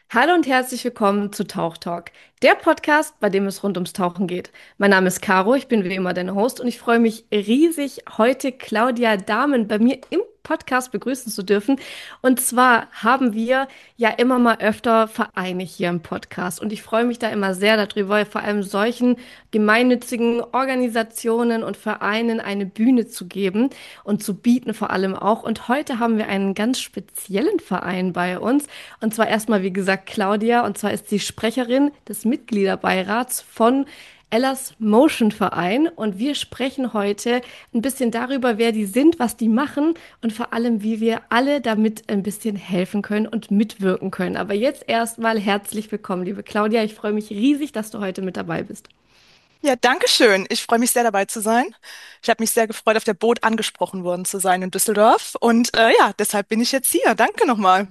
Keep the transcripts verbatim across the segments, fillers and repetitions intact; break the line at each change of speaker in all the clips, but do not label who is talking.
Hallo und herzlich willkommen zu Tauch Talk, der Podcast, bei dem es rund ums Tauchen geht. Mein Name ist Caro, ich bin wie immer deine Host und ich freue mich riesig, heute Claudia Dahmen bei mir im Podcast begrüßen zu dürfen. Und zwar haben wir ja immer mal öfter Vereine hier im Podcast und ich freue mich da immer sehr darüber, vor allem solchen gemeinnützigen Organisationen und Vereinen eine Bühne zu geben und zu bieten vor allem auch. Und heute haben wir einen ganz speziellen Verein bei uns. Und zwar erstmal, wie gesagt, Claudia. Und zwar ist sie Sprecherin des Mitgliederbeirats von Ellas Motion Verein. Und wir sprechen heute ein bisschen darüber, wer die sind, was die machen und vor allem, wie wir alle damit ein bisschen helfen können und mitwirken können. Aber jetzt erstmal herzlich willkommen, liebe Claudia. Ich freue mich riesig, dass du heute mit dabei bist.
Ja, danke schön. Ich freue mich sehr dabei zu sein. Ich habe mich sehr gefreut, auf der Boot angesprochen worden zu sein in Düsseldorf. Und äh, ja, deshalb bin ich jetzt hier. Danke nochmal.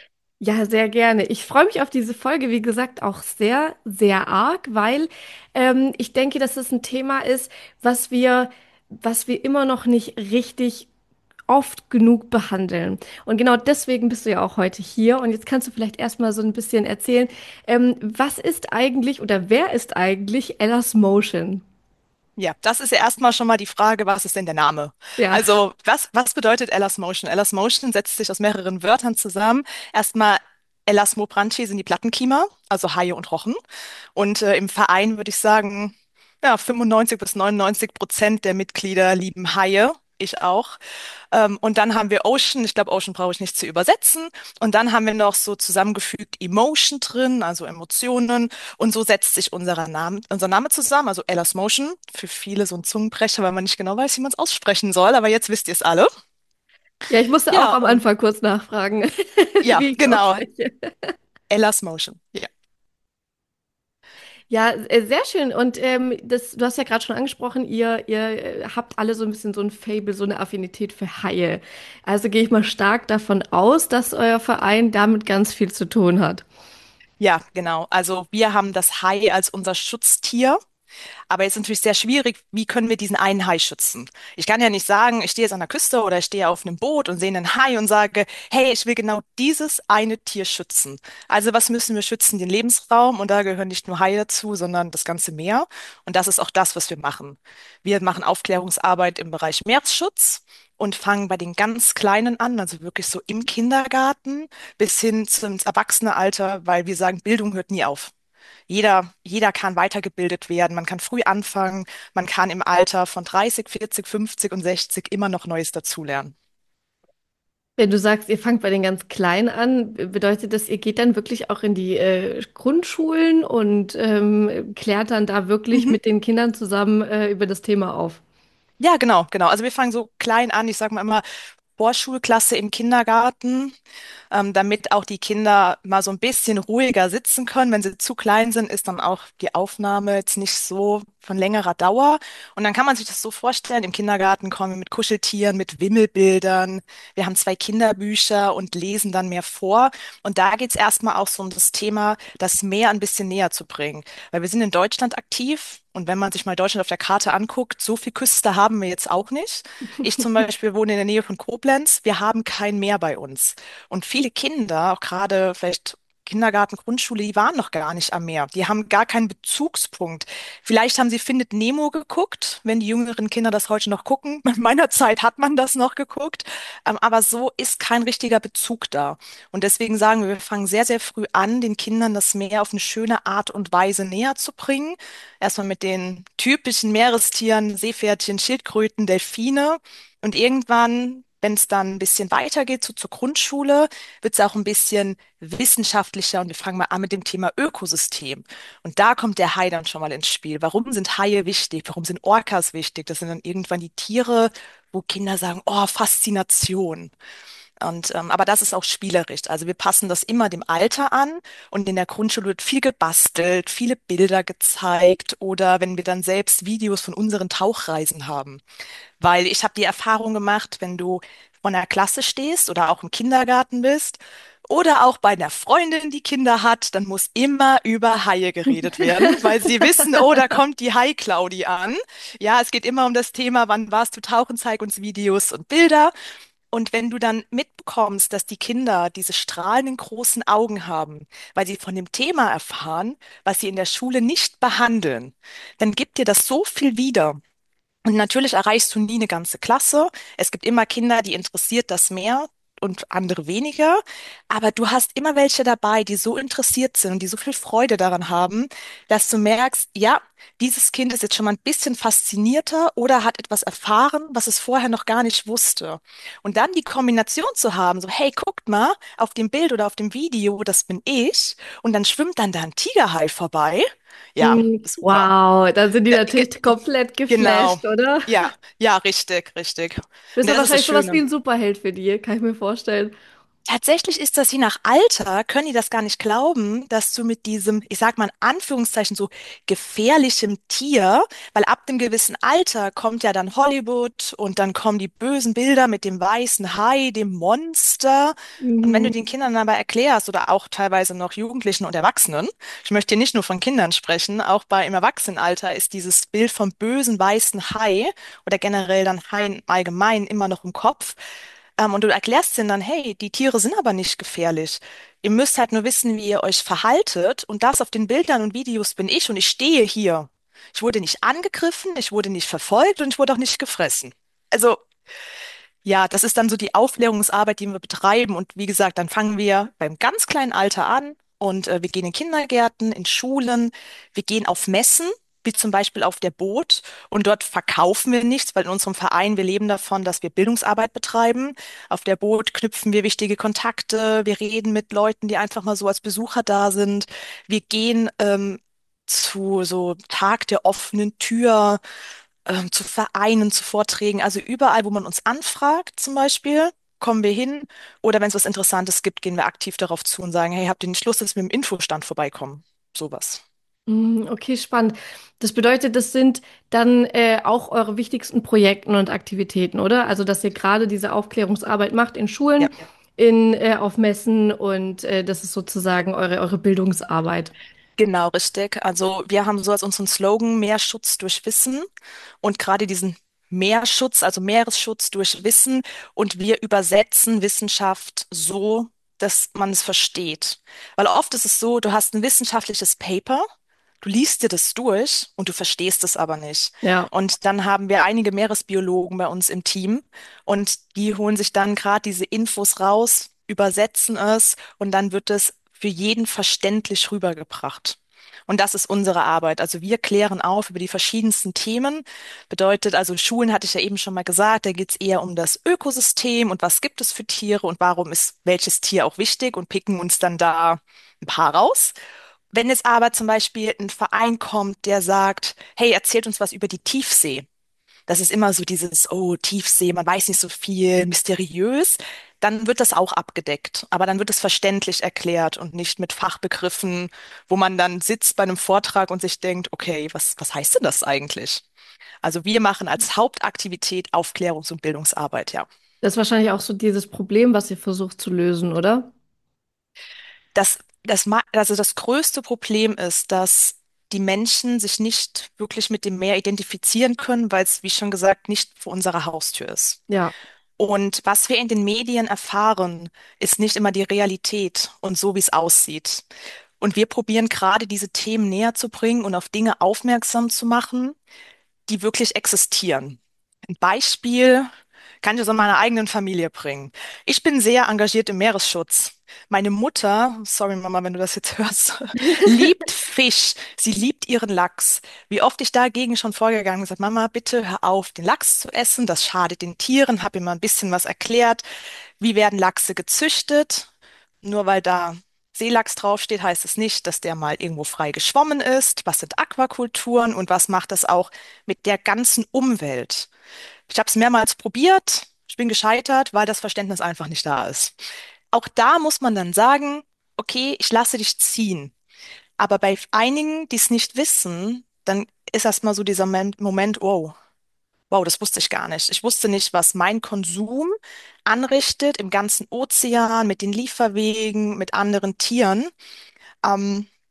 Ja, sehr gerne. Ich freue mich auf diese Folge, wie gesagt, auch sehr, sehr arg, weil ähm, ich denke, dass es ein Thema ist, was wir, was wir immer noch nicht richtig oft genug behandeln. Und genau deswegen bist du ja auch heute hier. Und jetzt kannst du vielleicht erstmal so ein bisschen erzählen, ähm, was ist eigentlich oder wer ist eigentlich Ellas Motion?
Ja, das ist ja erstmal schon mal die Frage, was ist denn der Name?
Ja.
Also, was, was bedeutet Elasmotion? Elasmotion setzt sich aus mehreren Wörtern zusammen. Erstmal Elasmobranchi sind die Plattenkiemer, also Haie und Rochen. Und äh, im Verein würde ich sagen, ja, fünfundneunzig bis neunundneunzig Prozent der Mitglieder lieben Haie. Ich auch. Ähm, und dann haben wir Ocean. Ich glaube, Ocean brauche ich nicht zu übersetzen. Und dann haben wir noch so zusammengefügt Emotion drin, also Emotionen. Und so setzt sich unser Name, unser Name zusammen, also Ella's Motion. Für viele so ein Zungenbrecher, weil man nicht genau weiß, wie man es aussprechen soll. Aber jetzt wisst ihr es alle.
Ja, ich musste auch
Ja,
am
und
Anfang kurz nachfragen,
ja,
wie ich es
genau.
ausspreche.
Ella's Motion. Ja.
Ja, äh, sehr schön. Und ähm, das, du hast ja gerade schon angesprochen, ihr, ihr äh, habt alle so ein bisschen so ein Faible, so eine Affinität für Haie. Also gehe ich mal stark davon aus, dass euer Verein damit ganz viel zu tun hat.
Ja, genau. Also wir haben das Hai als unser Schutztier. Aber jetzt ist natürlich sehr schwierig, wie können wir diesen einen Hai schützen? Ich kann ja nicht sagen, ich stehe jetzt an der Küste oder ich stehe auf einem Boot und sehe einen Hai und sage, hey, ich will genau dieses eine Tier schützen. Also was müssen wir schützen? Den Lebensraum, und da gehören nicht nur Haie dazu, sondern das ganze Meer. Und das ist auch das, was wir machen. Wir machen Aufklärungsarbeit im Bereich Meeresschutz und fangen bei den ganz Kleinen an, also wirklich so im Kindergarten bis hin zum Erwachsenenalter, weil wir sagen, Bildung hört nie auf. Jeder, jeder kann weitergebildet werden. Man kann früh anfangen. Man kann im Alter von dreißig, vierzig, fünfzig und sechzig immer noch Neues dazulernen.
Wenn du sagst, ihr fangt bei den ganz Kleinen an, be- bedeutet das, ihr geht dann wirklich auch in die äh, Grundschulen und ähm, klärt dann da wirklich
Mhm.
mit den Kindern zusammen äh, über das Thema auf?
Ja, genau, genau. Also wir fangen so klein an. Ich sage mal immer Vorschulklasse im Kindergarten, ähm, damit auch die Kinder mal so ein bisschen ruhiger sitzen können. Wenn sie zu klein sind, ist dann auch die Aufnahme jetzt nicht so von längerer Dauer. Und dann kann man sich das so vorstellen, im Kindergarten kommen wir mit Kuscheltieren, mit Wimmelbildern. Wir haben zwei Kinderbücher und lesen dann mehr vor. Und da geht es erstmal auch so um das Thema, das Meer ein bisschen näher zu bringen. Weil wir sind in Deutschland aktiv. Und wenn man sich mal Deutschland auf der Karte anguckt, so viel Küste haben wir jetzt auch nicht. Ich zum Beispiel wohne in der Nähe von Koblenz. Wir haben kein Meer bei uns. Und viele Kinder, auch gerade vielleicht Kindergarten, Grundschule, die waren noch gar nicht am Meer. Die haben gar keinen Bezugspunkt. Vielleicht haben sie Findet Nemo geguckt, wenn die jüngeren Kinder das heute noch gucken. In meiner Zeit hat man das noch geguckt. Ähm, aber so ist kein richtiger Bezug da. Und deswegen sagen wir, wir fangen sehr, sehr früh an, den Kindern das Meer auf eine schöne Art und Weise näher zu bringen. Erstmal mit den typischen Meerestieren, Seepferdchen, Schildkröten, Delfine. Und irgendwann, wenn es dann ein bisschen weitergeht, so zur Grundschule, wird es auch ein bisschen wissenschaftlicher und wir fangen mal an mit dem Thema Ökosystem. Und da kommt der Hai dann schon mal ins Spiel. Warum sind Haie wichtig? Warum sind Orcas wichtig? Das sind dann irgendwann die Tiere, wo Kinder sagen, oh, Faszination. Und, ähm, aber das ist auch spielerisch. Also wir passen das immer dem Alter an und in der Grundschule wird viel gebastelt, viele Bilder gezeigt oder wenn wir dann selbst Videos von unseren Tauchreisen haben. Weil ich habe die Erfahrung gemacht, wenn du vor einer Klasse stehst oder auch im Kindergarten bist oder auch bei einer Freundin, die Kinder hat, dann muss immer über Haie geredet werden, weil sie wissen, oh, da kommt die Hai-Claudi an. Ja, es geht immer um das Thema, wann warst du tauchen, zeig uns Videos und Bilder. Und wenn du dann mitbekommst, dass die Kinder diese strahlenden großen Augen haben, weil sie von dem Thema erfahren, was sie in der Schule nicht behandeln, dann gibt dir das so viel wieder. Und natürlich erreichst du nie eine ganze Klasse. Es gibt immer Kinder, die interessiert das mehr und andere weniger. Aber du hast immer welche dabei, die so interessiert sind und die so viel Freude daran haben, dass du merkst, ja, dieses Kind ist jetzt schon mal ein bisschen faszinierter oder hat etwas erfahren, was es vorher noch gar nicht wusste. Und dann die Kombination zu haben, so, hey, guckt mal, auf dem Bild oder auf dem Video, das bin ich. Und dann schwimmt dann da ein Tigerhai vorbei. Ja,
Hm,
super.
wow, da sind die
Da, ge-
natürlich komplett
Genau.
geflasht, oder?
Ja, ja, richtig, richtig.
Bist
Und
ja
das ist das
wahrscheinlich sowas wie
Schöne.
ein Superheld für die, kann ich mir vorstellen.
Tatsächlich ist das je nach Alter, können die das gar nicht glauben, dass du mit diesem, ich sag mal in Anführungszeichen, so gefährlichem Tier, weil ab dem gewissen Alter kommt ja dann Hollywood und dann kommen die bösen Bilder mit dem weißen Hai, dem Monster. Und wenn du
Mhm.
den Kindern aber erklärst oder auch teilweise noch Jugendlichen und Erwachsenen, ich möchte hier nicht nur von Kindern sprechen, auch bei im Erwachsenenalter ist dieses Bild vom bösen weißen Hai oder generell dann Hai im Allgemeinen immer noch im Kopf. Ähm, und du erklärst ihnen dann, hey, die Tiere sind aber nicht gefährlich. Ihr müsst halt nur wissen, wie ihr euch verhaltet. Und das auf den Bildern und Videos bin ich und ich stehe hier. Ich wurde nicht angegriffen, ich wurde nicht verfolgt und ich wurde auch nicht gefressen. Also ja, das ist dann so die Aufklärungsarbeit, die wir betreiben. Und wie gesagt, dann fangen wir beim ganz kleinen Alter an und äh, wir gehen in Kindergärten, in Schulen, wir gehen auf Messen, wie zum Beispiel auf der Boot. Und dort verkaufen wir nichts, weil in unserem Verein, wir leben davon, dass wir Bildungsarbeit betreiben. Auf der Boot knüpfen wir wichtige Kontakte, wir reden mit Leuten, die einfach mal so als Besucher da sind. Wir gehen ähm, zu so Tag der offenen Tür ähm, zu Vereinen, zu Vorträgen, also überall, wo man uns anfragt, zum Beispiel, kommen wir hin. Oder wenn es was Interessantes gibt, gehen wir aktiv darauf zu und sagen, hey, habt ihr nicht Lust, dass wir mit dem Infostand vorbeikommen? Sowas.
Mhm, okay, spannend. Das bedeutet, das sind dann äh, auch eure wichtigsten Projekte und Aktivitäten, oder? Also, dass ihr gerade diese Aufklärungsarbeit macht in Schulen,
Ja.
in, äh, auf Messen und äh, das ist sozusagen eure, eure Bildungsarbeit.
Genau, richtig. Also wir haben so als unseren Slogan Mehr Schutz durch Wissen und gerade diesen Meerschutz, also Meeresschutz durch Wissen und wir übersetzen Wissenschaft so, dass man es versteht. Weil oft ist es so, du hast ein wissenschaftliches Paper, du liest dir das durch und du verstehst es aber nicht.
Ja.
Und dann haben wir einige Meeresbiologen bei uns im Team und die holen sich dann gerade diese Infos raus, übersetzen es und dann wird es für jeden verständlich rübergebracht. Und das ist unsere Arbeit. Also wir klären auf über die verschiedensten Themen. Bedeutet, also Schulen hatte ich ja eben schon mal gesagt, da geht es eher um das Ökosystem und was gibt es für Tiere und warum ist welches Tier auch wichtig und picken uns dann da ein paar raus. Wenn jetzt aber zum Beispiel ein Verein kommt, der sagt, hey, erzählt uns was über die Tiefsee. Das ist immer so dieses, oh, Tiefsee, man weiß nicht so viel, mysteriös. Dann wird das auch abgedeckt. Aber dann wird es verständlich erklärt und nicht mit Fachbegriffen, wo man dann sitzt bei einem Vortrag und sich denkt, okay, was, was heißt denn das eigentlich? Also wir machen als Hauptaktivität Aufklärungs- und Bildungsarbeit, ja.
Das ist wahrscheinlich auch so dieses Problem, was ihr versucht zu lösen, oder?
Das, das, ma- also das größte Problem ist, dass die Menschen sich nicht wirklich mit dem Meer identifizieren können, weil es, wie schon gesagt, nicht vor unserer Haustür ist.
Ja.
Und was wir in den Medien erfahren, ist nicht immer die Realität und so, wie es aussieht. Und wir probieren gerade diese Themen näher zu bringen und auf Dinge aufmerksam zu machen, die wirklich existieren. Ein Beispiel kann ich aus meiner eigenen Familie bringen. Ich bin sehr engagiert im Meeresschutz. Meine Mutter, sorry Mama, wenn du das jetzt hörst, liebt Fisch. Sie liebt ihren Lachs. Wie oft ich dagegen schon vorgegangen bin und gesagt, Mama, bitte hör auf, den Lachs zu essen. Das schadet den Tieren. Habe ihr mal ein bisschen was erklärt. Wie werden Lachse gezüchtet? Nur weil da Seelachs draufsteht, heißt es nicht, dass der mal irgendwo frei geschwommen ist. Was sind Aquakulturen und was macht das auch mit der ganzen Umwelt? Ich habe es mehrmals probiert, ich bin gescheitert, weil das Verständnis einfach nicht da ist. Auch da muss man dann sagen, okay, ich lasse dich ziehen. Aber bei einigen, die es nicht wissen, dann ist erstmal so dieser Moment, Moment, wow, wow, das wusste ich gar nicht. Ich wusste nicht, was mein Konsum anrichtet im ganzen Ozean, mit den Lieferwegen, mit anderen Tieren. Ähm,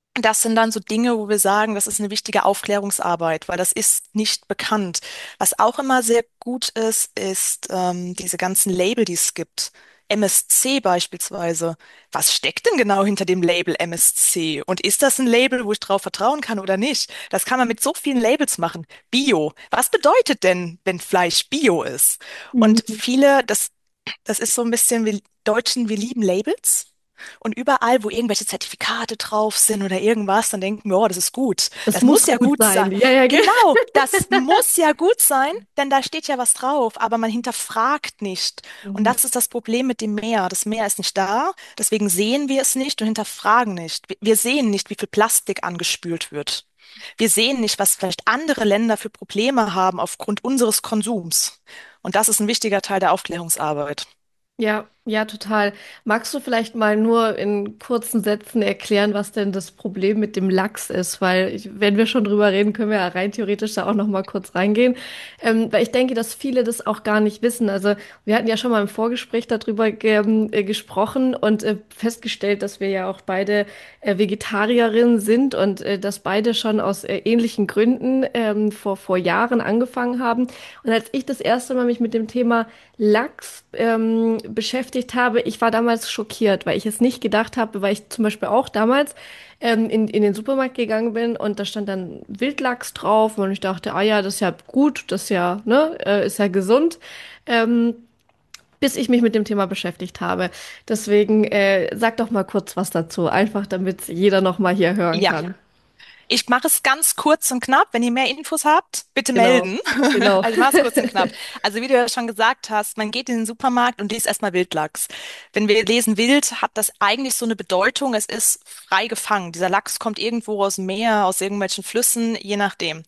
Das sind dann so Dinge, wo wir sagen, das ist eine wichtige Aufklärungsarbeit, weil das ist nicht bekannt. Was auch immer sehr gut ist, ist ähm, diese ganzen Label, die es gibt. M S C beispielsweise. Was steckt denn genau hinter dem Label M S C? Und ist das ein Label, wo ich drauf vertrauen kann oder nicht? Das kann man mit so vielen Labels machen. Bio. Was bedeutet denn, wenn Fleisch Bio ist? Und
Mhm.
viele, das, das ist so ein bisschen, wir Deutschen, wir lieben Labels. Und überall, wo irgendwelche Zertifikate drauf sind oder irgendwas, dann denken wir, oh, das ist gut.
Das
Das
muss
muss ja
gut
gut sein.
sein. Ja, ja, ge-
Genau, das muss ja gut sein, denn da steht ja was drauf, aber man hinterfragt nicht. Und
Mhm.
das ist das Problem mit dem Meer. Das Meer ist nicht da, deswegen sehen wir es nicht und hinterfragen nicht. Wir wir sehen nicht, wie viel Plastik angespült wird. Wir sehen nicht, was vielleicht andere Länder für Probleme haben aufgrund unseres Konsums. Und das ist ein wichtiger Teil der Aufklärungsarbeit.
Ja, ja, total. Magst du vielleicht mal nur in kurzen Sätzen erklären, was denn das Problem mit dem Lachs ist? Weil ich, wenn wir schon drüber reden, können wir ja rein theoretisch da auch noch mal kurz reingehen. Ähm, weil ich denke, dass viele das auch gar nicht wissen. Also wir hatten ja schon mal im Vorgespräch darüber ge äh, gesprochen und äh, festgestellt, dass wir ja auch beide äh, Vegetarierinnen sind und äh, dass beide schon aus äh, ähnlichen Gründen ähm, vor, vor Jahren angefangen haben. Und als ich das erste Mal mich mit dem Thema Lachs ähm, beschäftigt habe, ich war damals schockiert, weil ich es nicht gedacht habe, weil ich zum Beispiel auch damals ähm, in, in den Supermarkt gegangen bin und da stand dann Wildlachs drauf und ich dachte, ah ja, das ist ja gut, das ist ja, ne, äh, ist ja gesund. Ähm, bis ich mich mit dem Thema beschäftigt habe. Deswegen äh, sag doch mal kurz was dazu, einfach damit jeder noch mal hier hören
Ja.
kann.
Ich mache es ganz kurz und knapp. Wenn ihr mehr Infos habt, bitte
Genau,
melden.
genau.
Also ich mache es kurz und knapp. Also wie du ja schon gesagt hast, man geht in den Supermarkt und liest erstmal Wildlachs. Wenn wir lesen Wild, hat das eigentlich so eine Bedeutung, es ist frei gefangen. Dieser Lachs kommt irgendwo aus dem Meer, aus irgendwelchen Flüssen, je nachdem.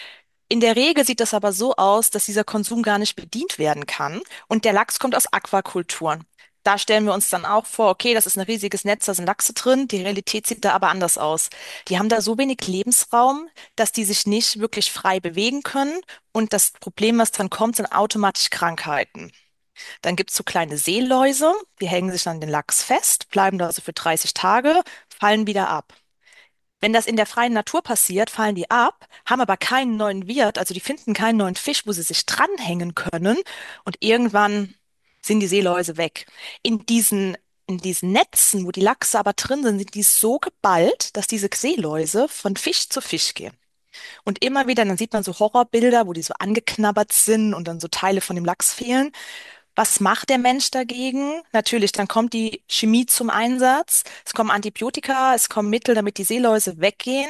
In der Regel sieht das aber so aus, dass dieser Konsum gar nicht bedient werden kann und der Lachs kommt aus Aquakulturen. Da stellen wir uns dann auch vor, okay, das ist ein riesiges Netz, da sind Lachse drin. Die Realität sieht da aber anders aus. Die haben da so wenig Lebensraum, dass die sich nicht wirklich frei bewegen können. Und das Problem, was dann kommt, sind automatisch Krankheiten. Dann gibt's so kleine Seeläuse, die hängen sich an den Lachs fest, bleiben da so für dreißig Tage, fallen wieder ab. Wenn das in der freien Natur passiert, fallen die ab, haben aber keinen neuen Wirt, also die finden keinen neuen Fisch, wo sie sich dranhängen können und irgendwann sind die Seeläuse weg. In diesen, in diesen Netzen, wo die Lachse aber drin sind, sind die so geballt, dass diese Seeläuse von Fisch zu Fisch gehen. Und immer wieder, dann sieht man so Horrorbilder, wo die so angeknabbert sind und dann so Teile von dem Lachs fehlen. Was macht der Mensch dagegen? Natürlich, dann kommt die Chemie zum Einsatz. Es kommen Antibiotika, es kommen Mittel, damit die Seeläuse weggehen.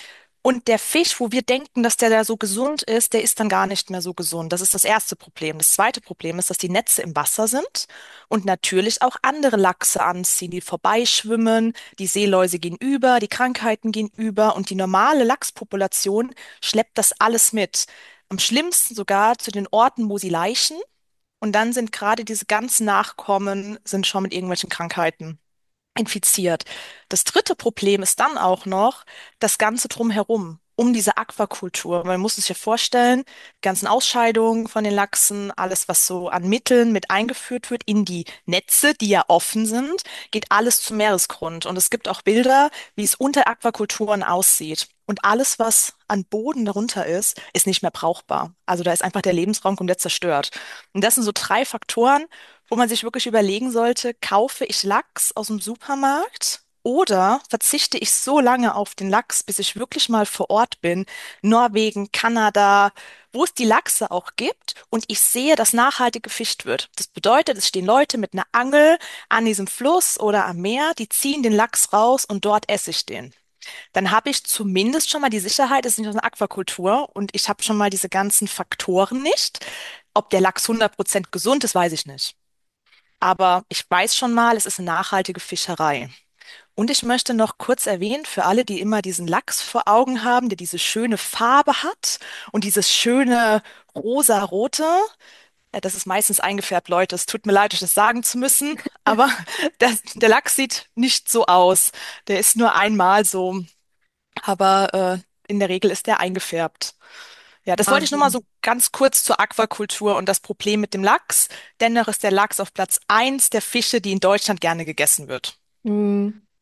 Und der Fisch, wo wir denken, dass der da so gesund ist, der ist dann gar nicht mehr so gesund. Das ist das erste Problem. Das zweite Problem ist, dass die Netze im Wasser sind und natürlich auch andere Lachse anziehen, die vorbeischwimmen. Die Seeläuse gehen über, die Krankheiten gehen über und die normale Lachspopulation schleppt das alles mit. Am schlimmsten sogar zu den Orten, wo sie laichen. Und dann sind gerade diese ganzen Nachkommen sind schon mit irgendwelchen Krankheiten infiziert. Das dritte Problem ist dann auch noch das Ganze drumherum, um diese Aquakultur. Man muss sich ja vorstellen, die ganzen Ausscheidungen von den Lachsen, alles, was so an Mitteln mit eingeführt wird in die Netze, die ja offen sind, geht alles zum Meeresgrund. Und es gibt auch Bilder, wie es unter Aquakulturen aussieht. Und alles, was an Boden darunter ist, ist nicht mehr brauchbar. Also da ist einfach der Lebensraum komplett zerstört. Und das sind so drei Faktoren, wo man sich wirklich überlegen sollte, kaufe ich Lachs aus dem Supermarkt oder verzichte ich so lange auf den Lachs, bis ich wirklich mal vor Ort bin, Norwegen, Kanada, wo es die Lachse auch gibt und ich sehe, dass nachhaltig gefischt wird. Das bedeutet, es stehen Leute mit einer Angel an diesem Fluss oder am Meer, die ziehen den Lachs raus und dort esse ich den. Dann habe ich zumindest schon mal die Sicherheit, es ist nicht eine Aquakultur und ich habe schon mal diese ganzen Faktoren nicht. Ob der Lachs hundert Prozent gesund ist, weiß ich nicht. Aber ich weiß schon mal, es ist eine nachhaltige Fischerei. Und ich möchte noch kurz erwähnen, für alle, die immer diesen Lachs vor Augen haben, der diese schöne Farbe hat und dieses schöne rosa-rote, äh, das ist meistens eingefärbt, Leute. Es tut mir leid, euch das sagen zu müssen, aber das, der Lachs sieht nicht so aus. Der ist nur einmal so, aber äh, in der Regel ist der eingefärbt. Ja, das wollte ich nur mal
Wahnsinn.
so ganz kurz zur Aquakultur und das Problem mit dem Lachs. Dennoch ist der Lachs auf Platz eins der Fische, die in Deutschland gerne gegessen wird.
Hm.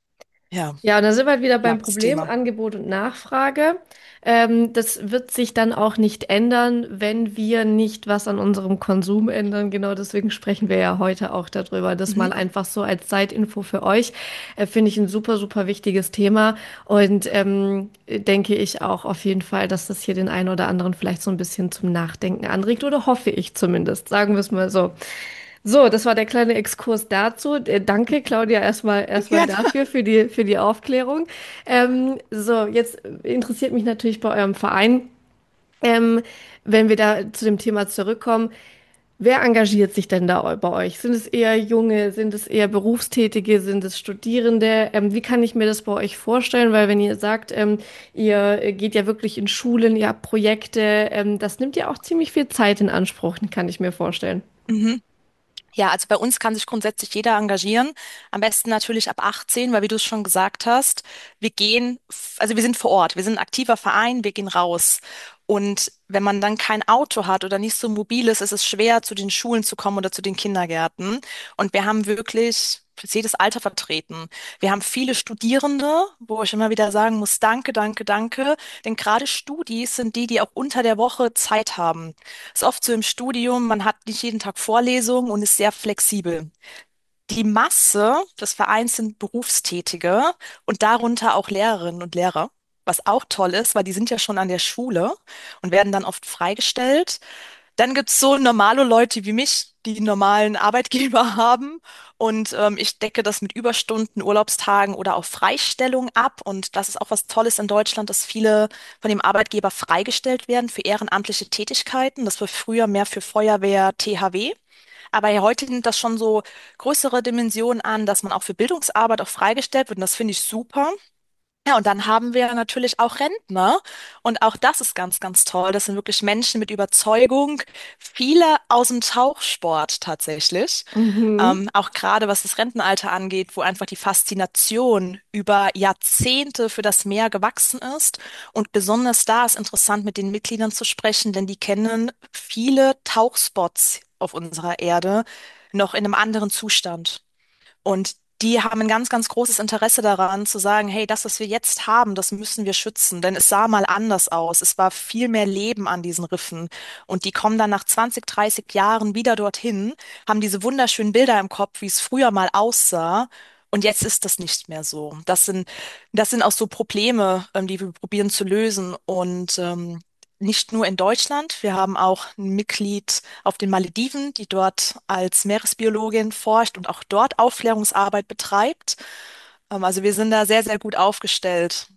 Ja,
Ja, und da sind wir halt wieder beim
knappes
Problem
Thema.
Angebot und Nachfrage. Ähm, das wird sich dann auch nicht ändern, wenn wir nicht was an unserem Konsum ändern. Genau deswegen sprechen wir ja heute auch darüber. Das
Mhm.
mal einfach so als Zeitinfo für euch. Äh, finde ich ein super, super wichtiges Thema. Und ähm, denke ich auch auf jeden Fall, dass das hier den einen oder anderen vielleicht so ein bisschen zum Nachdenken anregt. Oder hoffe ich zumindest. Sagen wir es mal so. So, das war der kleine Exkurs dazu. Äh, Danke, Claudia, erstmal erstmal
Gerne.
dafür, für die, für die Aufklärung. Ähm, so, jetzt interessiert mich natürlich bei eurem Verein, ähm, wenn wir da zu dem Thema zurückkommen, wer engagiert sich denn da bei euch? Sind es eher Junge, sind es eher Berufstätige, sind es Studierende? Ähm, wie kann ich mir das bei euch vorstellen? Weil wenn ihr sagt, ähm, ihr äh, geht ja wirklich in Schulen, ihr habt Projekte, ähm, das nimmt ja auch ziemlich viel Zeit in Anspruch, kann ich mir vorstellen.
Mhm. Ja, also bei uns kann sich grundsätzlich jeder engagieren. Am besten natürlich ab achtzehn, weil wie du es schon gesagt hast, wir gehen, f- also wir sind vor Ort, wir sind ein aktiver Verein, wir gehen raus. Und wenn man dann kein Auto hat oder nicht so mobil ist, ist es schwer, zu den Schulen zu kommen oder zu den Kindergärten. Und wir haben wirklich jedes Alter vertreten. Wir haben viele Studierende, wo ich immer wieder sagen muss, danke, danke, danke. Denn gerade Studis sind die, die auch unter der Woche Zeit haben. Ist oft so im Studium, man hat nicht jeden Tag Vorlesungen und ist sehr flexibel. Die Masse des Vereins sind Berufstätige und darunter auch Lehrerinnen und Lehrer, was auch toll ist, weil die sind ja schon an der Schule und werden dann oft freigestellt. Dann gibt's so normale Leute wie mich, die einen normalen Arbeitgeber haben. Und ähm, ich decke das mit Überstunden, Urlaubstagen oder auch Freistellung ab. Und das ist auch was Tolles in Deutschland, dass viele von dem Arbeitgeber freigestellt werden für ehrenamtliche Tätigkeiten. Das war früher mehr für Feuerwehr, T H W. Aber ja, heute nimmt das schon so größere Dimensionen an, dass man auch für Bildungsarbeit auch freigestellt wird. Und das finde ich super. Ja, und dann haben wir natürlich auch Rentner. Und auch das ist ganz, ganz toll. Das sind wirklich Menschen mit Überzeugung. Viele aus dem Tauchsport tatsächlich.
Mhm.
Ähm, auch gerade was das Rentenalter angeht, wo einfach die Faszination über Jahrzehnte für das Meer gewachsen ist. Und besonders da ist interessant, mit den Mitgliedern zu sprechen, denn die kennen viele Tauchspots auf unserer Erde noch in einem anderen Zustand. Und die haben ein ganz, ganz großes Interesse daran, zu sagen, hey, das, was wir jetzt haben, das müssen wir schützen, denn es sah mal anders aus. Es war viel mehr Leben an diesen Riffen. Und die kommen dann nach zwanzig, dreißig Jahren wieder dorthin, haben diese wunderschönen Bilder im Kopf, wie es früher mal aussah. Und jetzt ist das nicht mehr so. Das sind, das sind auch so Probleme, ähm, die wir probieren zu lösen. Und ähm, nicht nur in Deutschland. Wir haben auch ein Mitglied auf den Malediven, die dort als Meeresbiologin forscht und auch dort Aufklärungsarbeit betreibt. Ähm, also wir sind da sehr, sehr gut aufgestellt.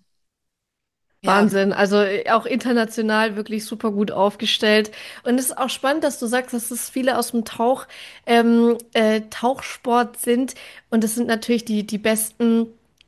Ja.
Wahnsinn. Also äh, auch international wirklich super gut aufgestellt. Und es ist auch spannend, dass du sagst, dass es viele aus dem Tauch, ähm, äh, Tauchsport sind. Und das sind natürlich die, die besten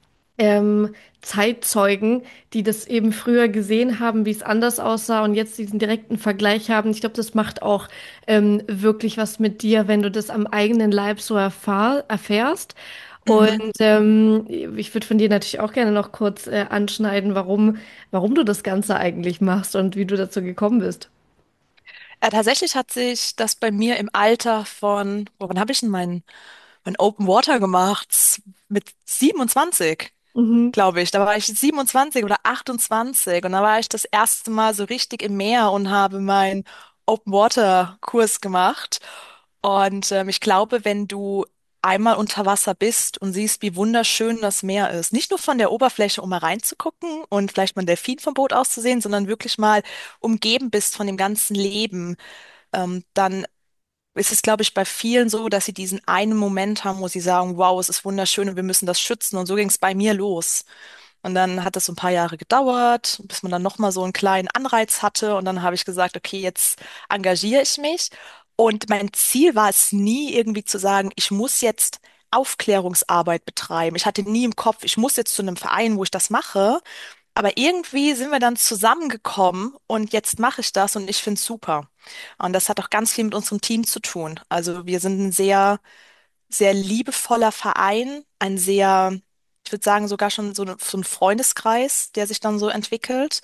ähm, Zeitzeugen, die das eben früher gesehen haben, wie es anders aussah und jetzt diesen direkten Vergleich haben. Ich glaube, das macht auch ähm, wirklich was mit dir, wenn du das am eigenen Leib so erfahr erfährst. Und
Mhm.
ähm, ich würde von dir natürlich auch gerne noch kurz äh, anschneiden, warum, warum du das Ganze eigentlich machst und wie du dazu gekommen bist.
Äh, tatsächlich hat sich das bei mir im Alter von, oh, wann habe ich denn mein, mein Open Water gemacht? Z- Mit siebenundzwanzig,
Mhm.
glaube ich. Da war ich siebenundzwanzig oder achtundzwanzig und da war ich das erste Mal so richtig im Meer und habe meinen Open Water Kurs gemacht. Und ähm, ich glaube, wenn du einmal unter Wasser bist und siehst, wie wunderschön das Meer ist, nicht nur von der Oberfläche, um mal reinzugucken und vielleicht mal einen Delfin vom Boot aus zu sehen, sondern wirklich mal umgeben bist von dem ganzen Leben, ähm, dann ist es, glaube ich, bei vielen so, dass sie diesen einen Moment haben, wo sie sagen, wow, es ist wunderschön und wir müssen das schützen. Und so ging es bei mir los. Und dann hat es so ein paar Jahre gedauert, bis man dann nochmal so einen kleinen Anreiz hatte. Und dann habe ich gesagt, okay, jetzt engagiere ich mich. Und mein Ziel war es nie irgendwie zu sagen, ich muss jetzt Aufklärungsarbeit betreiben. Ich hatte nie im Kopf, ich muss jetzt zu einem Verein, wo ich das mache. Aber irgendwie sind wir dann zusammengekommen und jetzt mache ich das und ich finde es super. Und das hat auch ganz viel mit unserem Team zu tun. Also wir sind ein sehr, sehr liebevoller Verein, ein sehr, ich würde sagen, sogar schon so, eine, so ein Freundeskreis, der sich dann so entwickelt.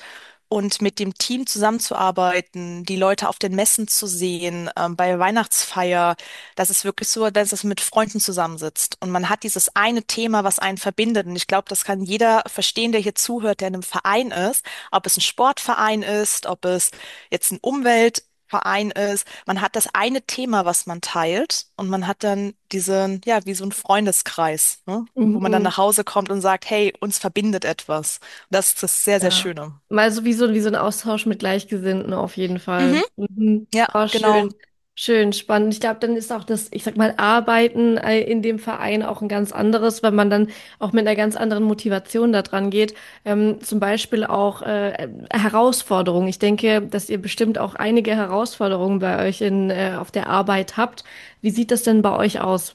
und mit dem Team zusammenzuarbeiten, die Leute auf den Messen zu sehen, ähm, bei Weihnachtsfeier, das ist wirklich so, dass es mit Freunden zusammensitzt und man hat dieses eine Thema, was einen verbindet. Und ich glaube, das kann jeder verstehen, der hier zuhört, der in einem Verein ist, ob es ein Sportverein ist, ob es jetzt ein Umweltverein ist. Man hat das eine Thema, was man teilt und man hat dann diesen, ja, wie so ein Freundeskreis, ne? Wo man dann
Mhm.
nach Hause kommt und sagt, hey, uns verbindet etwas. Das ist das sehr, sehr
Ja.
Schöne.
Mal so wie so, wie so ein Austausch mit Gleichgesinnten auf jeden
Mhm,
Fall. Mhm.
ja,
Oh,
genau.
schön. Schön, spannend. Ich glaube, dann ist auch das, ich sag mal, Arbeiten äh, in dem Verein auch ein ganz anderes, weil man dann auch mit einer ganz anderen Motivation da dran geht. Ähm, zum Beispiel auch äh, Herausforderungen. Ich denke, dass ihr bestimmt auch einige Herausforderungen bei euch in, äh, auf der Arbeit habt. Wie sieht das denn bei euch aus?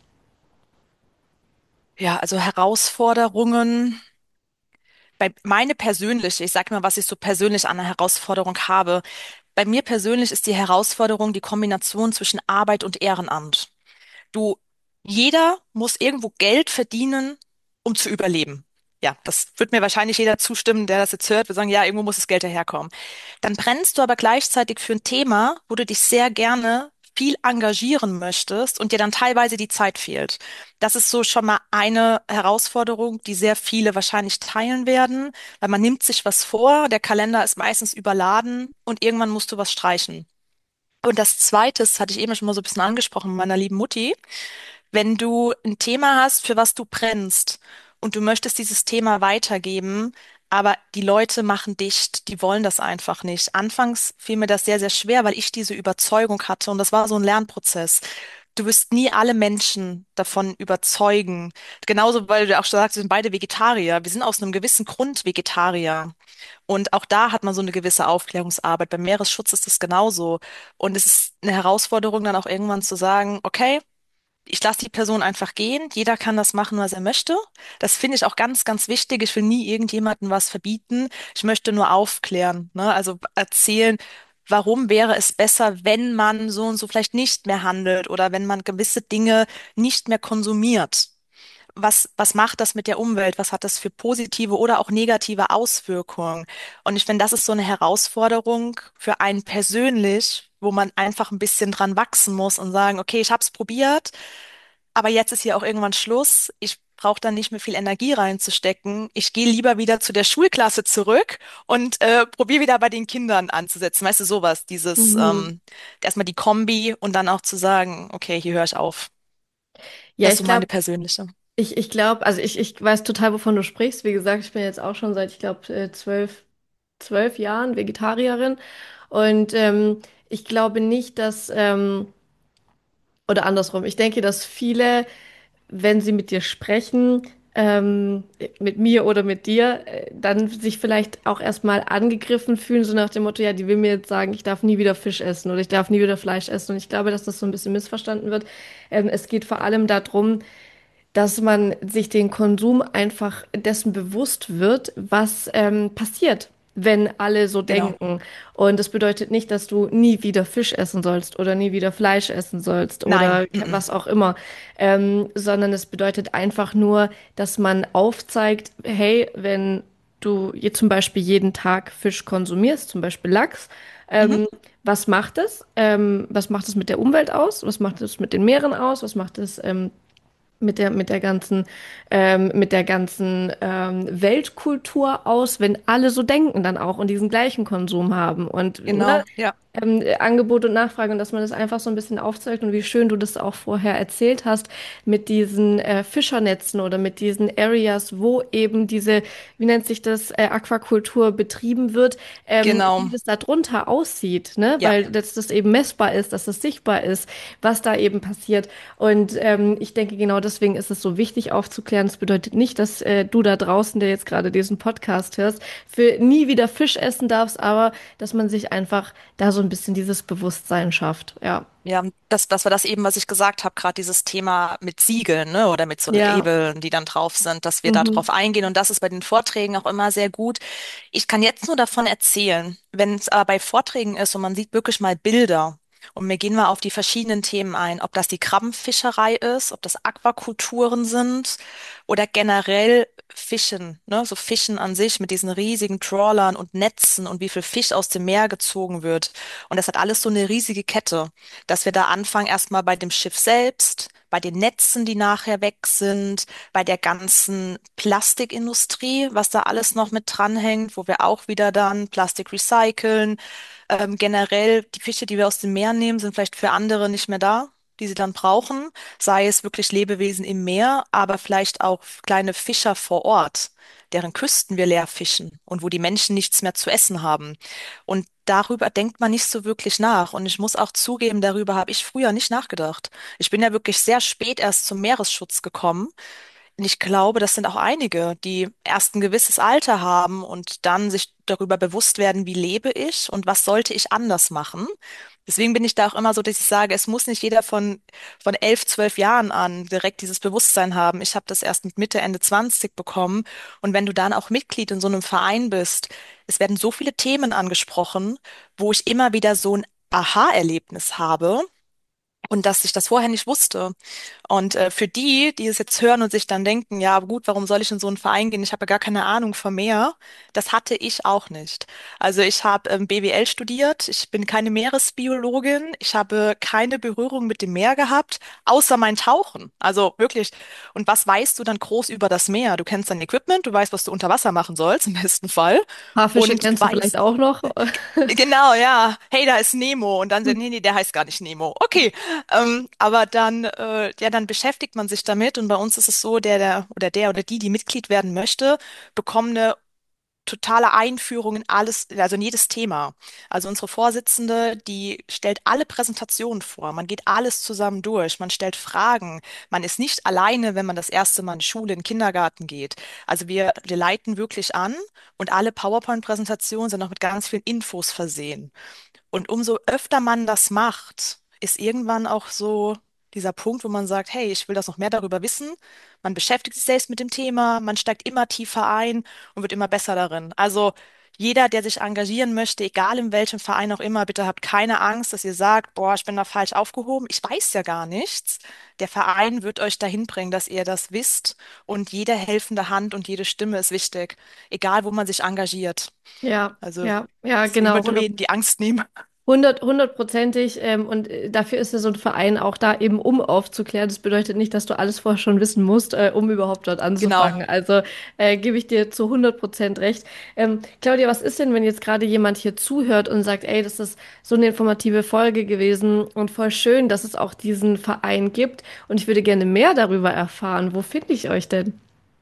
Ja, also Herausforderungen. Bei meine persönliche, ich sag mal, was ich so persönlich an einer Herausforderung habe. Bei mir persönlich ist die Herausforderung die Kombination zwischen Arbeit und Ehrenamt. Du, jeder muss irgendwo Geld verdienen, um zu überleben. Ja, das wird mir wahrscheinlich jeder zustimmen, der das jetzt hört. Wir sagen, ja, irgendwo muss das Geld daherkommen. Dann brennst du aber gleichzeitig für ein Thema, wo du dich sehr gerne viel engagieren möchtest und dir dann teilweise die Zeit fehlt. Das ist so schon mal eine Herausforderung, die sehr viele wahrscheinlich teilen werden, weil man nimmt sich was vor, der Kalender ist meistens überladen und irgendwann musst du was streichen. Und das Zweite, das hatte ich eben schon mal so ein bisschen angesprochen mit meiner lieben Mutti, wenn du ein Thema hast, für was du brennst und du möchtest dieses Thema weitergeben, aber die Leute machen dicht, die wollen das einfach nicht. Anfangs fiel mir das sehr, sehr schwer, weil ich diese Überzeugung hatte und das war so ein Lernprozess. Du wirst nie alle Menschen davon überzeugen. Genauso, weil du auch schon sagst, wir sind beide Vegetarier. Wir sind aus einem gewissen Grund Vegetarier. Und auch da hat man so eine gewisse Aufklärungsarbeit. Beim Meeresschutz ist das genauso. Und es ist eine Herausforderung, dann auch irgendwann zu sagen, okay, ich lasse die Person einfach gehen. Jeder kann das machen, was er möchte. Das finde ich auch ganz, ganz wichtig. Ich will nie irgendjemandem was verbieten. Ich möchte nur aufklären, ne? Also erzählen, warum wäre es besser, wenn man so und so vielleicht nicht mehr handelt oder wenn man gewisse Dinge nicht mehr konsumiert. Was, was macht das mit der Umwelt? Was hat das für positive oder auch negative Auswirkungen? Und ich finde, das ist so eine Herausforderung für einen persönlich, wo man einfach ein bisschen dran wachsen muss und sagen, okay, ich habe es probiert. Aber jetzt ist hier auch irgendwann Schluss. Ich brauche da nicht mehr viel Energie reinzustecken. Ich gehe lieber wieder zu der Schulklasse zurück und äh, probiere wieder bei den Kindern anzusetzen. Weißt du, sowas, dieses
Mhm.
ähm, erstmal die Kombi und dann auch zu sagen, okay, hier höre ich auf.
Ja,
Das ist
ich
so meine
glaube,
persönliche.
Ich, ich glaube, also ich, ich weiß total, wovon du sprichst. Wie gesagt, ich bin jetzt auch schon seit, ich glaube, äh, zwölf, zwölf Jahren Vegetarierin. Und ähm, ich glaube nicht, dass, ähm, oder andersrum, ich denke, dass viele, wenn sie mit dir sprechen, ähm, mit mir oder mit dir, äh, dann sich vielleicht auch erstmal angegriffen fühlen, so nach dem Motto, ja, die will mir jetzt sagen, ich darf nie wieder Fisch essen oder ich darf nie wieder Fleisch essen. Und ich glaube, dass das so ein bisschen missverstanden wird. Ähm, es geht vor allem darum, dass man sich den Konsum einfach dessen bewusst wird, was ähm, passiert, wenn alle so
Genau.
denken. Und das bedeutet nicht, dass du nie wieder Fisch essen sollst oder nie wieder Fleisch essen sollst
Nein.
oder ke-
Mm-mm.
was auch immer, ähm, sondern es bedeutet einfach nur, dass man aufzeigt, hey, wenn du je zum Beispiel jeden Tag Fisch konsumierst, zum Beispiel Lachs,
Mhm.
ähm, was macht es? Ähm, was macht es mit der Umwelt aus? Was macht es mit den Meeren aus? Was macht es ähm, mit der, mit der ganzen, ähm, mit der ganzen ähm, Weltkultur aus, wenn alle so denken dann auch und diesen gleichen Konsum haben. Und ne,
Genau. Ja.
ähm, Angebot und Nachfrage und dass man das einfach so ein bisschen aufzeigt und wie schön du das auch vorher erzählt hast mit diesen äh, Fischernetzen oder mit diesen Areas, wo eben diese, wie nennt sich das, äh, Aquakultur betrieben wird, ähm, wie
Genau.
das da drunter aussieht, ne?
Ja.
Weil dass das eben messbar ist, dass das sichtbar ist, was da eben passiert. Und ähm, ich denke, genau deswegen ist es so wichtig aufzuklären. Das bedeutet nicht, dass äh, du da draußen, der jetzt gerade diesen Podcast hörst, für nie wieder Fisch essen darfst, aber dass man sich einfach da so ein bisschen dieses Bewusstsein schafft. Ja.
Ja, das, das war das eben, was ich gesagt habe, gerade dieses Thema mit Siegeln, ne, oder mit so
Ja.
Labeln, die dann drauf sind, dass wir da
Mhm.
drauf eingehen. Und das ist bei den Vorträgen auch immer sehr gut. Ich kann jetzt nur davon erzählen, wenn es aber bei Vorträgen ist und man sieht wirklich mal Bilder. Und wir gehen mal auf die verschiedenen Themen ein, ob das die Krabbenfischerei ist, ob das Aquakulturen sind oder generell Fischen, ne? So Fischen an sich mit diesen riesigen Trawlern und Netzen und wie viel Fisch aus dem Meer gezogen wird. Und das hat alles so eine riesige Kette, dass wir da anfangen erstmal bei dem Schiff selbst, bei den Netzen, die nachher weg sind, bei der ganzen Plastikindustrie, was da alles noch mit dranhängt, wo wir auch wieder dann Plastik recyceln. Ähm, generell, die Fische, die wir aus dem Meer nehmen, sind vielleicht für andere nicht mehr da, die sie dann brauchen. Sei es wirklich Lebewesen im Meer, aber vielleicht auch kleine Fischer vor Ort, deren Küsten wir leer fischen und wo die Menschen nichts mehr zu essen haben. Und darüber denkt man nicht so wirklich nach. Und ich muss auch zugeben, darüber habe ich früher nicht nachgedacht. Ich bin ja wirklich sehr spät erst zum Meeresschutz gekommen. Und ich glaube, das sind auch einige, die erst ein gewisses Alter haben und dann sich darüber bewusst werden, wie lebe ich und was sollte ich anders machen. Deswegen bin ich da auch immer so, dass ich sage, es muss nicht jeder von, von elf, zwölf Jahren an direkt dieses Bewusstsein haben. Ich habe das erst mit Mitte, Ende zwanzig bekommen. Und wenn du dann auch Mitglied in so einem Verein bist, es werden so viele Themen angesprochen, wo ich immer wieder so ein Aha-Erlebnis habe. Und dass ich das vorher nicht wusste. Und äh, für die, die es jetzt hören und sich dann denken, ja, aber gut, warum soll ich in so einen Verein gehen? Ich habe ja gar keine Ahnung vom Meer. Das hatte ich auch nicht. Also ich habe ähm, B W L studiert. Ich bin keine Meeresbiologin. Ich habe keine Berührung mit dem Meer gehabt, außer mein Tauchen. Also wirklich. Und was weißt du dann groß über das Meer? Du kennst dein Equipment, du weißt, was du unter Wasser machen sollst, im besten Fall.
Haarfische
Und du
kennst du vielleicht
weißt,
auch noch.
genau, ja. Hey, da ist Nemo. Und dann, so, nee, nee, der heißt gar nicht Nemo. Okay. Ähm, aber dann, äh, ja, dann beschäftigt man sich damit. Und bei uns ist es so, der, der oder der oder die, die Mitglied werden möchte, bekommen eine totale Einführung in alles, also in jedes Thema. Also unsere Vorsitzende, die stellt alle Präsentationen vor. Man geht alles zusammen durch. Man stellt Fragen. Man ist nicht alleine, wenn man das erste Mal in die Schule, in den Kindergarten geht. Also wir, wir leiten wirklich an und alle PowerPoint-Präsentationen sind noch mit ganz vielen Infos versehen. Und umso öfter man das macht, ist irgendwann auch so dieser Punkt, wo man sagt, hey, ich will das noch mehr darüber wissen. Man beschäftigt sich selbst mit dem Thema, man steigt immer tiefer ein und wird immer besser darin. Also jeder, der sich engagieren möchte, egal in welchem Verein auch immer, bitte habt keine Angst, dass ihr sagt, boah, ich bin da falsch aufgehoben. Ich weiß ja gar nichts. Der Verein wird euch dahin bringen, dass ihr das wisst. Und jede helfende Hand und jede Stimme ist wichtig, egal wo man sich engagiert.
Ja,
Also
ja, ja,
deswegen
genau.
wollte mir die Angst nehmen.
Hundert, hundertprozentig. Ähm, und äh, dafür ist ja so ein Verein auch da, eben um aufzuklären. Das bedeutet nicht, dass du alles vorher schon wissen musst, äh, um überhaupt dort
Genau.
anzufangen. Also äh, gebe ich dir zu hundert Prozent recht. Ähm, Claudia, was ist denn, wenn jetzt gerade jemand hier zuhört und sagt, ey, das ist so eine informative Folge gewesen und voll schön, dass es auch diesen Verein gibt und ich würde gerne mehr darüber erfahren. Wo finde ich euch denn?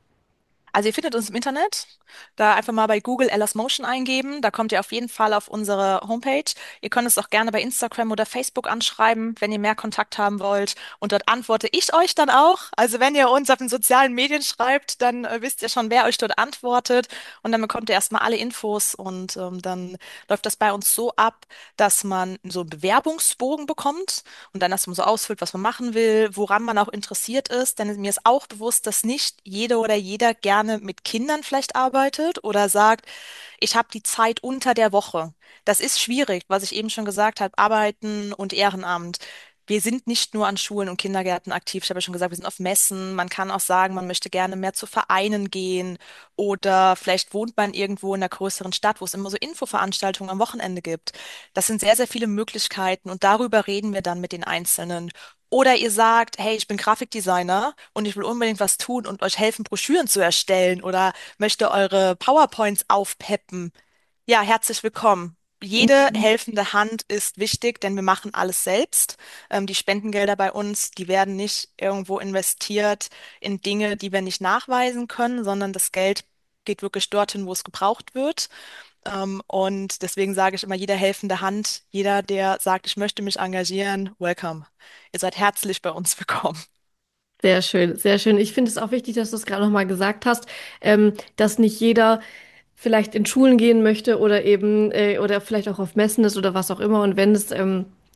Also ihr findet uns im Internet. Da einfach mal bei Google Ella's Motion eingeben. Da kommt ihr auf jeden Fall auf unsere Homepage. Ihr könnt es auch gerne bei Instagram oder Facebook anschreiben, wenn ihr mehr Kontakt haben wollt. Und dort antworte ich euch dann auch. Also wenn ihr uns auf den sozialen Medien schreibt, dann äh, wisst ihr schon, wer euch dort antwortet. Und dann bekommt ihr erstmal alle Infos. Und ähm, dann läuft das bei uns so ab, dass man so einen Bewerbungsbogen bekommt und dann, dass man so ausfüllt, was man machen will, woran man auch interessiert ist. Denn mir ist auch bewusst, dass nicht jede oder jeder gerne mit Kindern vielleicht arbeitet oder sagt, ich habe die Zeit unter der Woche. Das ist schwierig, was ich eben schon gesagt habe, Arbeiten und Ehrenamt. Wir sind nicht nur an Schulen und Kindergärten aktiv. Ich habe ja schon gesagt, wir sind auf Messen. Man kann auch sagen, man möchte gerne mehr zu Vereinen gehen oder vielleicht wohnt man irgendwo in einer größeren Stadt, wo es immer so Infoveranstaltungen am Wochenende gibt. Das sind sehr, sehr viele Möglichkeiten und darüber reden wir dann mit den Einzelnen. Oder ihr sagt, hey, ich bin Grafikdesigner und ich will unbedingt was tun und euch helfen, Broschüren zu erstellen oder möchte eure PowerPoints aufpeppen. Ja, herzlich willkommen. Jede helfende Hand ist wichtig, denn wir machen alles selbst. Ähm, die Spendengelder bei uns, die werden nicht irgendwo investiert in Dinge, die wir nicht nachweisen können, sondern das Geld geht wirklich dorthin, wo es gebraucht wird. Ähm, und deswegen sage ich immer, jede helfende Hand, jeder, der sagt, ich möchte mich engagieren, welcome. Ihr seid herzlich bei uns willkommen.
Sehr schön, sehr schön. Ich finde es auch wichtig, dass du es gerade nochmal gesagt hast, ähm, dass nicht jeder vielleicht in Schulen gehen möchte oder eben äh, oder vielleicht auch auf Messen ist oder was auch immer. Und wenn es ähm,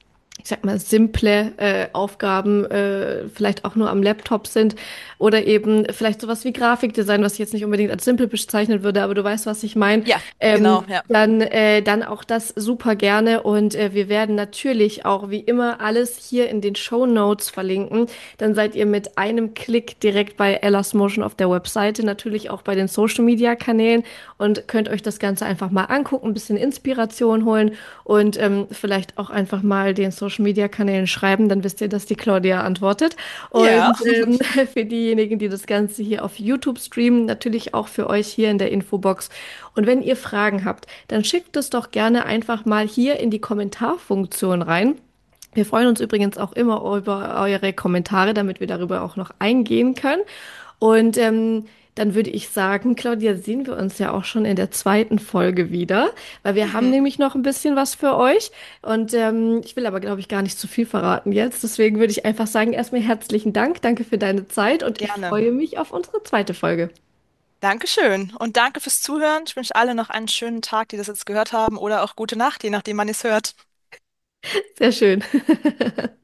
ich sag mal, simple äh, Aufgaben äh, vielleicht auch nur am Laptop sind oder eben vielleicht sowas wie Grafikdesign, was ich jetzt nicht unbedingt als simpel bezeichnen würde, aber du weißt, was ich meine,
Ja,
ähm,
genau, ja.
dann, äh, dann auch das super gerne und äh, wir werden natürlich auch wie immer alles hier in den Show Notes verlinken. Dann seid ihr mit einem Klick direkt bei Ella's Motion auf der Webseite, natürlich auch bei den Social Media Kanälen und könnt euch das Ganze einfach mal angucken, ein bisschen Inspiration holen und ähm, vielleicht auch einfach mal den Social Media Kanälen schreiben, dann wisst ihr, dass die Claudia antwortet.
Ja,
Und ähm, für diejenigen, die das Ganze hier auf YouTube streamen, natürlich auch für euch hier in der Infobox. Und wenn ihr Fragen habt, dann schickt es doch gerne einfach mal hier in die Kommentarfunktion rein. Wir freuen uns übrigens auch immer über eure Kommentare, damit wir darüber auch noch eingehen können. Und ähm, dann würde ich sagen, Claudia, sehen wir uns ja auch schon in der zweiten Folge wieder, weil wir haben
mhm,
nämlich noch ein bisschen was für euch. Und ähm, ich will aber, glaube ich, gar nicht zu viel verraten jetzt. Deswegen würde ich einfach sagen, erstmal herzlichen Dank, danke für deine Zeit und ich
gerne.
freue mich auf unsere zweite Folge.
Dankeschön und danke fürs Zuhören. Ich wünsche alle noch einen schönen Tag, die das jetzt gehört haben, oder auch gute Nacht, je nachdem, wann ihr es hört.
Sehr schön.